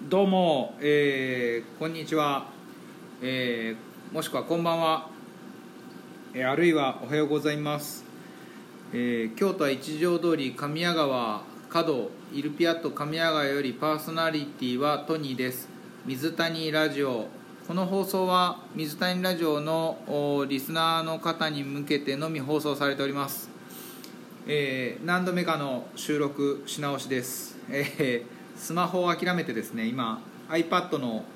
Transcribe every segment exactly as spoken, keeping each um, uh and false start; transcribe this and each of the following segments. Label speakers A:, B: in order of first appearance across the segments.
A: どうも、えー、こんにちは、えー、もしくはこんばんは、えー、あるいはおはようございます、えー、京都は一条通り神谷川角イルピアット神谷川よりパーソナリティはトニーです。水谷ラジオ、この放送は水谷ラジオのリスナーの方に向けてのみ放送されております。えー、何度目かの収録し直しです。えースマホを諦めてですね、今 iPad の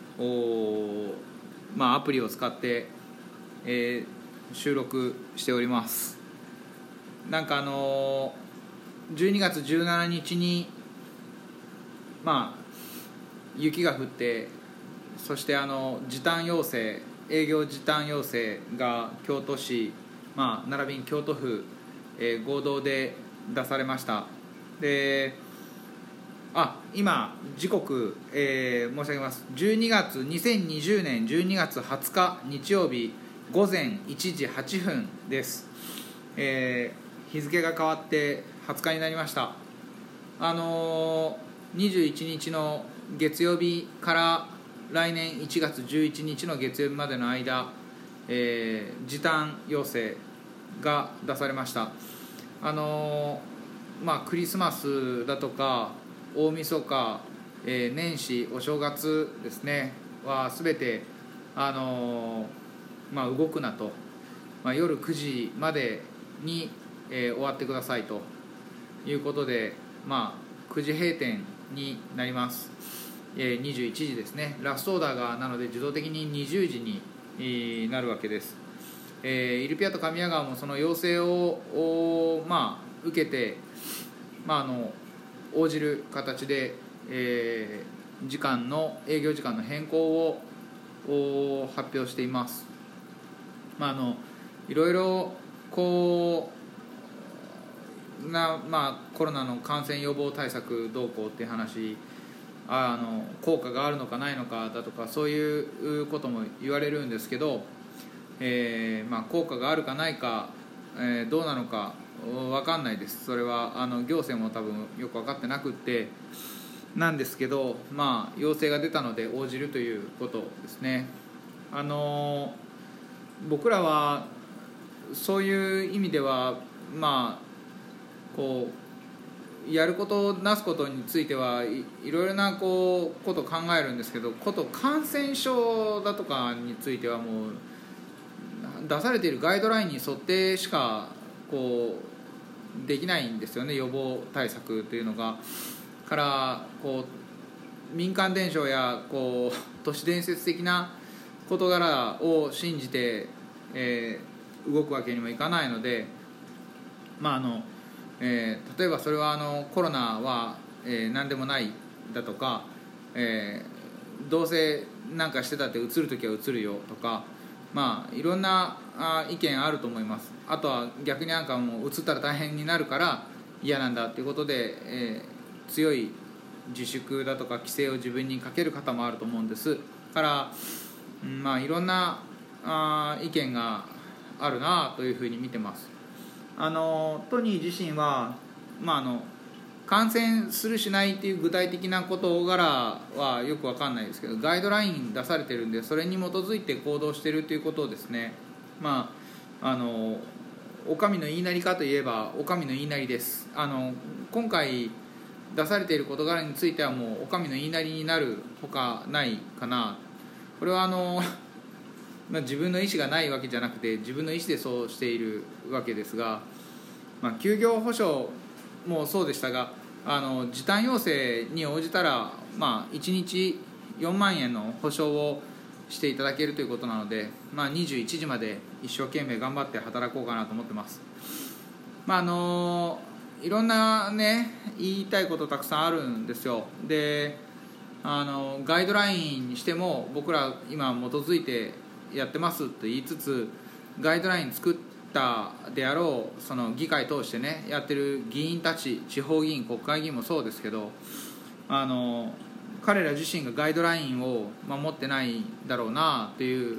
A: まあ、アプリを使って、えー、収録しております。なんかあのー、じゅうにがつじゅうしちにちにまあ雪が降って、そしてあの時短要請営業時短要請が京都市、まあ、並びに京都府、えー、合同で出されました。であ今時刻、えー、申し上げます。じゅうにがつにせんにじゅうねんじゅうにがつはつか日曜日午前いちじはっぷんです。えー、日付が変わってはつかになりました。あのー、にじゅういちにちの月曜日から来年いちがつじゅういちにちの月曜日までの間、えー、時短要請が出されました。あのー、まあクリスマスだとか大晦日、えー、年始お正月ですねは全て、あのーまあ、動くなと、まあ、夜くじまでに、えー、終わってくださいということで、まあ、くじ閉店になります。えー、にじゅういちじですね。ラストオーダーがなので自動的ににじゅうじに、えー、なるわけです。えー、イルピアと神谷川もその要請を、まあ、受けて、まあ、あの応じる形で、えー、時間の営業時間の変更を発表しています。まあ、あのいろいろこうな、まあ、コロナの感染予防対策どうこうっていう話、あの効果があるのかないのかだとかそういうことも言われるんですけど、えーまあ、効果があるかないか、えー、どうなのか分かんないです。それはあの行政も多分よく分かってなくってなんですけど、まあ要請が出たので応じるということですね。あの僕らはそういう意味ではまあこうやることなすことについてはい、いろいろなこうことを考えるんですけど、こと感染症だとかについてはもう出されているガイドラインに沿ってしかこうできないんですよね、予防対策というのが。からこう民間伝承やこう都市伝説的な事柄を信じて、えー、動くわけにもいかないので、まああのえー、例えばそれはあのコロナは、えー、何でもないだとか、えー、どうせなんかしてたってうつるときはうつるよとか、まあいろんなあ意見あると思います。あとは逆になんかもううつったら大変になるから嫌なんだということで、えー、強い自粛だとか規制を自分にかける方もあると思うんですから、うん、まあいろんなあ意見があるなというふうに見てます。あのトニー自身は、まあ、あの感染するしないっていう具体的な事柄はよく分かんないですけど、ガイドライン出されてるんでそれに基づいて行動してるということをですね、まああのお上の言いなりかといえばお上の言いなりです。あの今回出されている事柄についてはもうお上の言いなりになるほかないかな。これはあのまあ、自分の意思がないわけじゃなくて自分の意思でそうしているわけですが、まあ、休業補償もそうでしたが、あの時短要請に応じたら、まあ、いちにちよんまんえんの補償をしていただけるということなので、まあ、にじゅういちじまで一生懸命頑張って働こうかなと思ってます。まああのいろんなね言いたいことたくさんあるんですよ。であのガイドラインにしても僕ら今基づいてやってますと言いつつ、ガイドライン作ったであろうその議会通してねやってる議員たち、地方議員国会議員もそうですけど、あの彼ら自身がガイドラインを守ってないだろうなっていう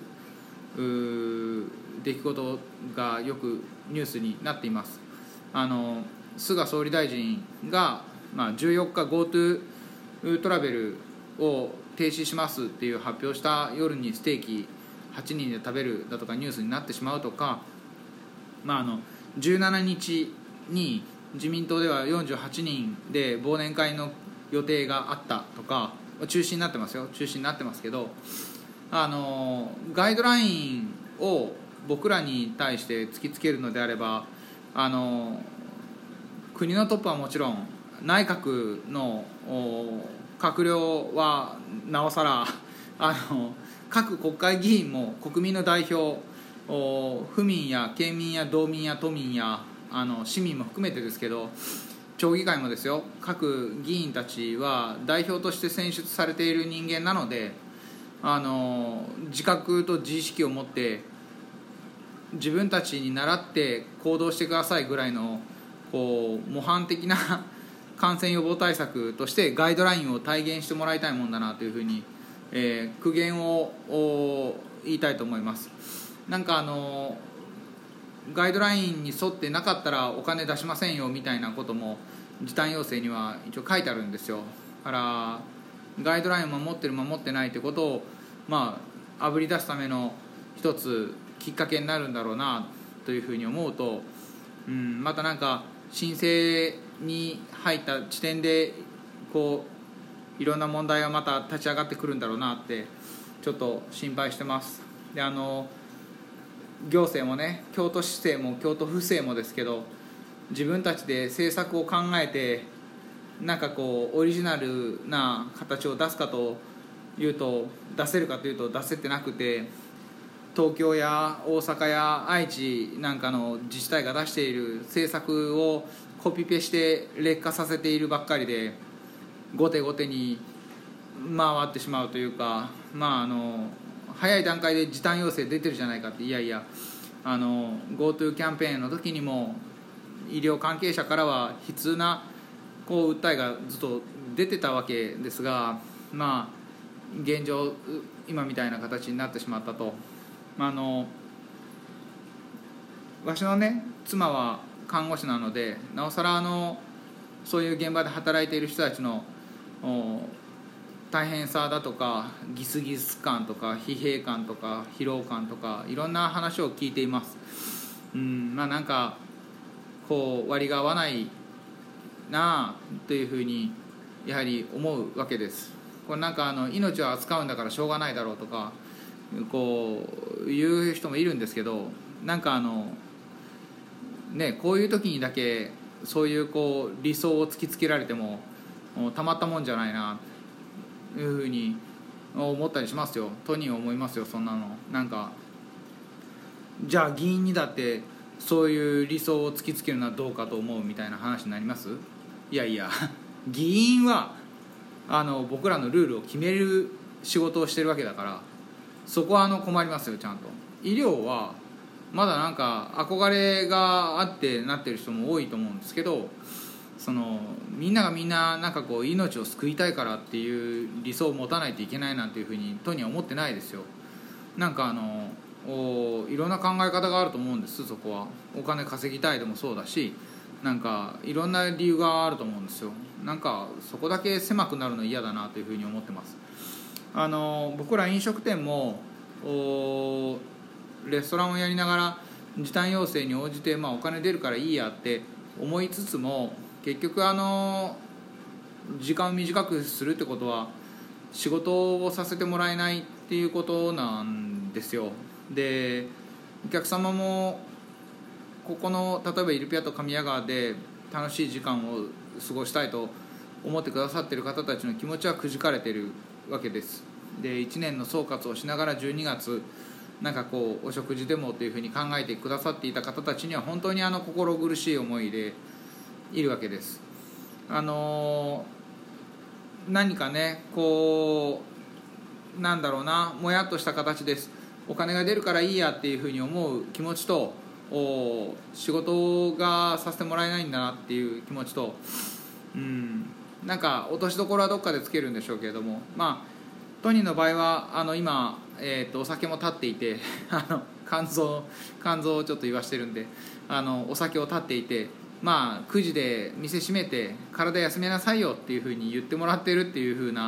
A: 出来事がよくニュースになっています。あの菅総理大臣が、まあ、じゅうよっか GoTo トラベルを停止しますっていう発表した夜にステーキはちにんで食べるだとかニュースになってしまうとか、まあ、あのじゅうしちにちに自民党ではよんじゅうはちにんで忘年会の予定があったとか、中止になってますよ、中止になってますけど、あのガイドラインを僕らに対して突きつけるのであれば、あの国のトップはもちろん内閣の閣僚はなおさら、あの各国会議員も国民の代表、府民や県民や道民や都民やあの市民も含めてですけど、町議会もですよ、各議員たちは代表として選出されている人間なので、あの自覚と自意識を持って自分たちに倣って行動してくださいぐらいのこう模範的な感染予防対策としてガイドラインを体現してもらいたいもんだなというふうに、えー、苦言を言いたいと思います。なんかあのガイドラインに沿ってなかったらお金出しませんよみたいなことも時短要請には一応書いてあるんですよ。だからガイドラインを守ってる守ってないということをまああぶり出すための一つきっかけになるんだろうなというふうに思うと、うん、またなんか申請に入った時点でこういろんな問題がまた立ち上がってくるんだろうなってちょっと心配してます。であの行政もね、京都市政も京都府政もですけど、自分たちで政策を考えてなんかこうオリジナルな形を出すかというと出せるかというと出せてなくて、東京や大阪や愛知なんかの自治体が出している政策をコピペして劣化させているばっかりで、後手後手に回ってしまうというか、まああの早い段階で時短要請出てるじゃないかって、いやいや、あの GoTo キャンペーンの時にも医療関係者からは悲痛なこう訴えがずっと出てたわけですが、まあ現状今みたいな形になってしまったと。あのわしのね妻は看護師なので、なおさらあのそういう現場で働いている人たちの大変さだとかギスギス感とか疲弊感とか疲労感とかいろんな話を聞いています。うんまあなんかこう割が合わないなあというふうにやはり思うわけです。これなんかあの命を扱うんだからしょうがないだろうとかこう言う人もいるんですけど、なんかあのねこういう時にだけそういうこう理想を突きつけられてもたまったもんじゃないなというふうに思ったりしますよ。とに思いますよ。そんなのなんかじゃあ議員にだってそういう理想を突きつけるのはどうかと思うみたいな話になります。いやいや議員はあの僕らのルールを決める仕事をしてるわけだから、そこはあの困りますよ。ちゃんと医療はまだなんか憧れがあってなってる人も多いと思うんですけど、そのみんながみんななんかこう命を救いたいからっていう理想を持たないといけないなんていうふうにとには思ってないですよ。なんかあのおいろんな考え方があると思うんです。そこはお金稼ぎたいでもそうだし、なんかいろんな理由があると思うんですよ。なんかそこだけ狭くなるの嫌だなというふうに思ってます。あの僕ら飲食店もおレストランをやりながら時短要請に応じて、まあ、お金出るからいいやって思いつつも、結局あの時間を短くするってことは仕事をさせてもらえないっていうことなんですよ。でお客様もここの例えばイルピアと神谷川で楽しい時間を過ごしたいと思ってくださっている方たちの気持ちはくじかれているわけです。でいちねんの総括をしながらじゅうにがつなんかこうお食事でもというふうに考えてくださっていた方たちには本当にあの心苦しい思いでいるわけです。あの何かねこうなんだろうな、もやっとした形です。お金が出るからいいやっていうふうに思う気持ちと、お仕事がさせてもらえないんだなっていう気持ちと、うんなんか落としどころはどっかでつけるんでしょうけれども、まあトニーの場合はあの今、えー、とお酒も立っていてあの肝臓肝臓をちょっと言わしてるんで、あのお酒を立っていて、まあくじで店閉めて体休めなさいよっていうふうに言ってもらってるっていうふうな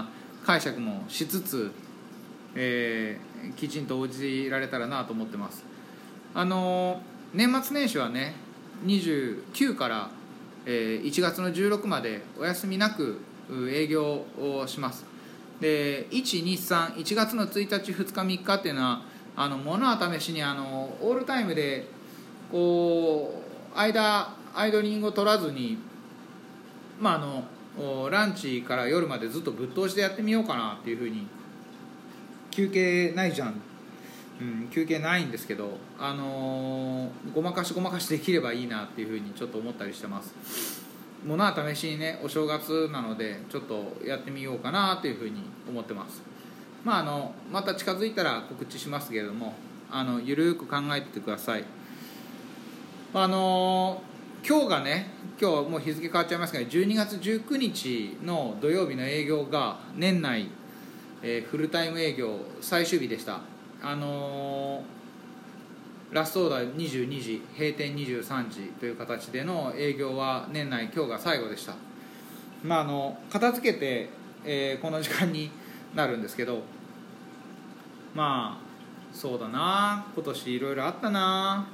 A: 解釈もしつつ、えー、きちんと応じられたらなと思ってます。あの年末年始はねにじゅうきゅうから、えー、いちがつのじゅうろくまでお休みなく営業をします。でいち、に、さん、いちがつのついたち、ふつか、みっかっていうのはあの物は試しにあのオールタイムでこう間アイドリングを取らずに、まあ、あのランチから夜までずっとぶっ通しでやってみようかなっていうふうに。休憩ないじゃん、うん、休憩ないんですけど、あのー、ごまかしごまかしできればいいなっていうふうにちょっと思ったりしてます。ものは試しにねお正月なのでちょっとやってみようかなというふうに思ってます。まああのまた近づいたら告知しますけれども、あのゆるく考えててください。あのー、今日がね今日はもう日付変わっちゃいますがじゅうにがつじゅうくにちの土曜日の営業が年内、えー、フルタイム営業最終日でした。あのー、ラストオーダーにじゅうにじ閉店にじゅうさんじという形での営業は年内今日が最後でした。まああの片付けて、えー、この時間になるんですけど、まあそうだな今年いろいろあったな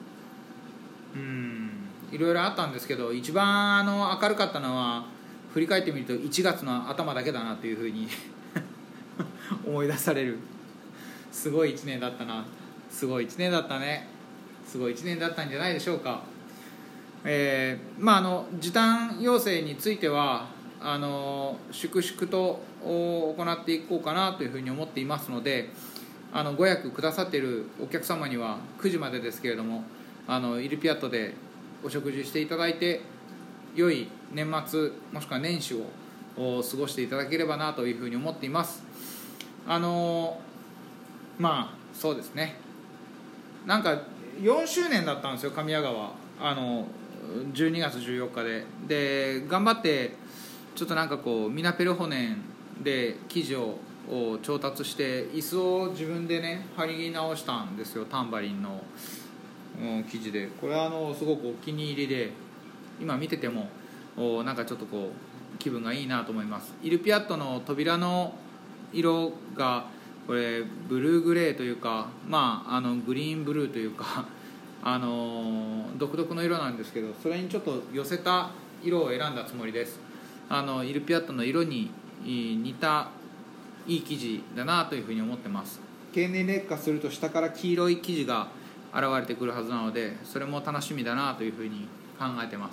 A: うんいろいろあったんですけど、一番あの明るかったのは振り返ってみるといちがつの頭だけだなというふうに思い出される。すごいいちねんだったな。すごいいちねんだったね。すごいいちねんだったんじゃないでしょうか。えー、まああの時短要請についてはあの粛々と行っていこうかなというふうに思っていますので、あのご予約くださっているお客様にはくじまでですけれども、あのイルピアットでお食事していただいて良い年末もしくは年始を過ごしていただければなというふうに思っています。あのまあそうですね、なんかよんしゅうねんだったんですよ神谷川、あのじゅうにがつじゅうよっかでで頑張ってちょっとなんかこうミナペルホネンで生地を調達して椅子を自分でね張り直したんですよ。タンバリンの生地で、これはあのすごくお気に入りで今見ててもなんかちょっとこう気分がいいなと思います。イルピアットの扉の色がこれブルーグレーというか、まあ、あのグリーンブルーというかあの独特の色なんですけど、それにちょっと寄せた色を選んだつもりです。あのイルピアットの色に似たいい生地だなというふうに思ってます。経年劣化すると下から黄色い生地が現れてくるはずなので、それも楽しみだなというふうに考えてます。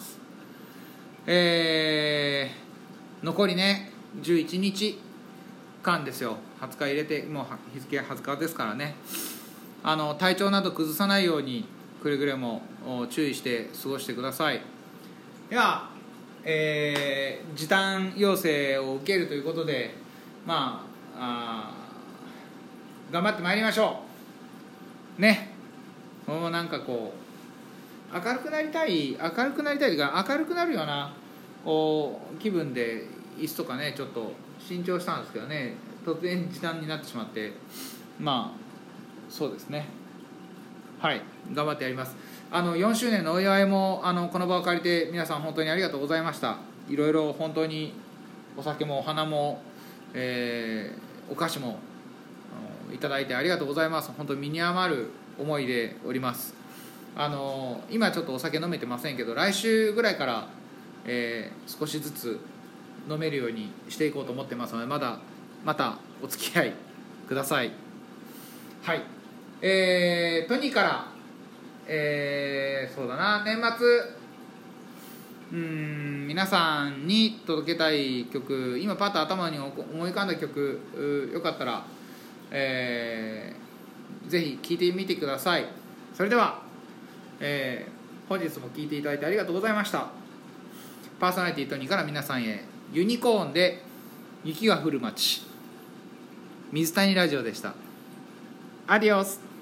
A: えー、残りねじゅういちにちかんですよ。はつか入れてもう日付はつかですからね、あの体調など崩さないようにくれぐれも注意して過ごしてください。では、えー、時短要請を受けるということで、まあ、あ頑張ってまいりましょうね。もうなんかこう明るくなりたい明るくなりたいというか明るくなるようなこう気分で椅子とかねちょっと新調したんですけどね、突然時短になってしまって、まあそうですね、はい頑張ってやります。あのよんしゅうねんのお祝いもあのこの場を借りて皆さん本当にありがとうございました。いろいろ本当にお酒もお花も、えー、お菓子もいただいてありがとうございます。本当に身に余る思いでおります。あの今ちょっとお酒飲めてませんけど、来週ぐらいから、えー、少しずつ飲めるようにしていこうと思ってますので、まだまたお付き合いください。はい、えー、トニーから、えー、そうだな年末うーん皆さんに届けたい曲、今パッと頭に思い浮かんだ曲よかったら、えー、ぜひ聴いてみてください。それでは、えー、本日も聴いていただいてありがとうございました。パーソナリティトニーから皆さんへ、ユニコーンで雪が降る街、水谷ラジオでした。アディオス。